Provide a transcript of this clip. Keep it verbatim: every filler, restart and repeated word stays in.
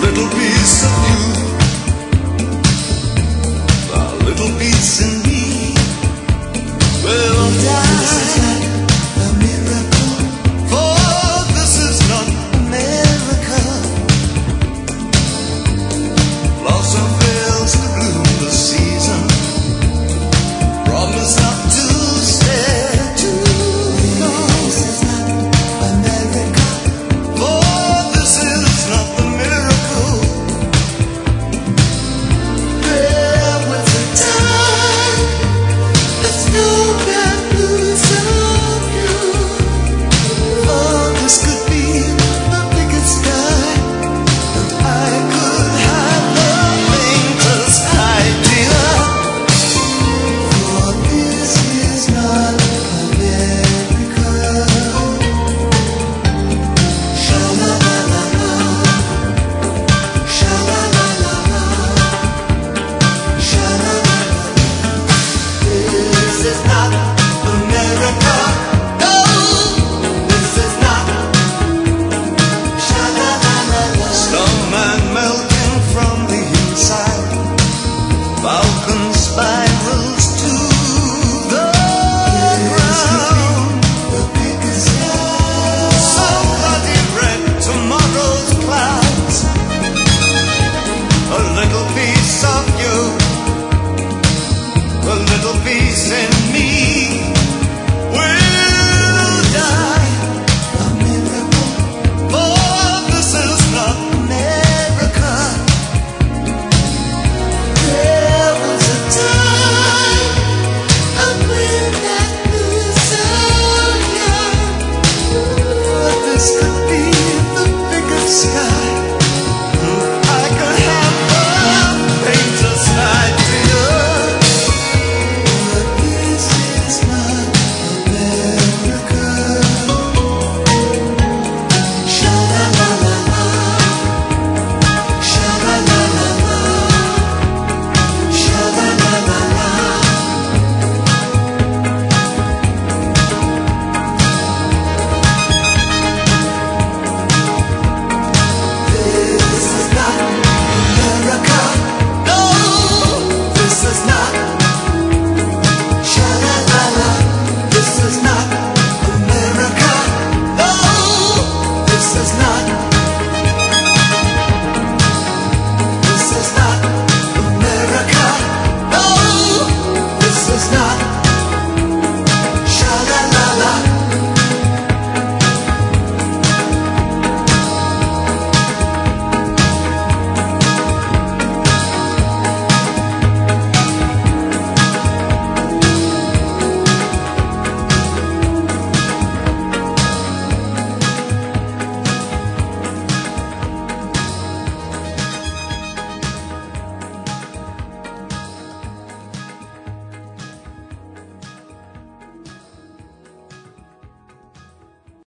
little piece of you, a little piece in me will die. This is not a miracle, for this is not America. Blossom fails to bloom this season. Promise not to stay too long. This is not America, for this is not the miracle. There was a time there's no bad news of you. Oh, this could be the biggest sky, and I could have the faintest idea. For this is not America. Sha-la-la-la-la, sha-la-la-la-la, sha-la-la-la-la. This is not America. No, this is not. Sha-la-la-la-la. Snowman melting from the inside, Falcon spirals to the ground. The biggest sky. Somebody read tomorrow's clouds. A little piece of you, a little piece in me will die. A miracle, for this is not America. There was a time and when that news so young. But this could be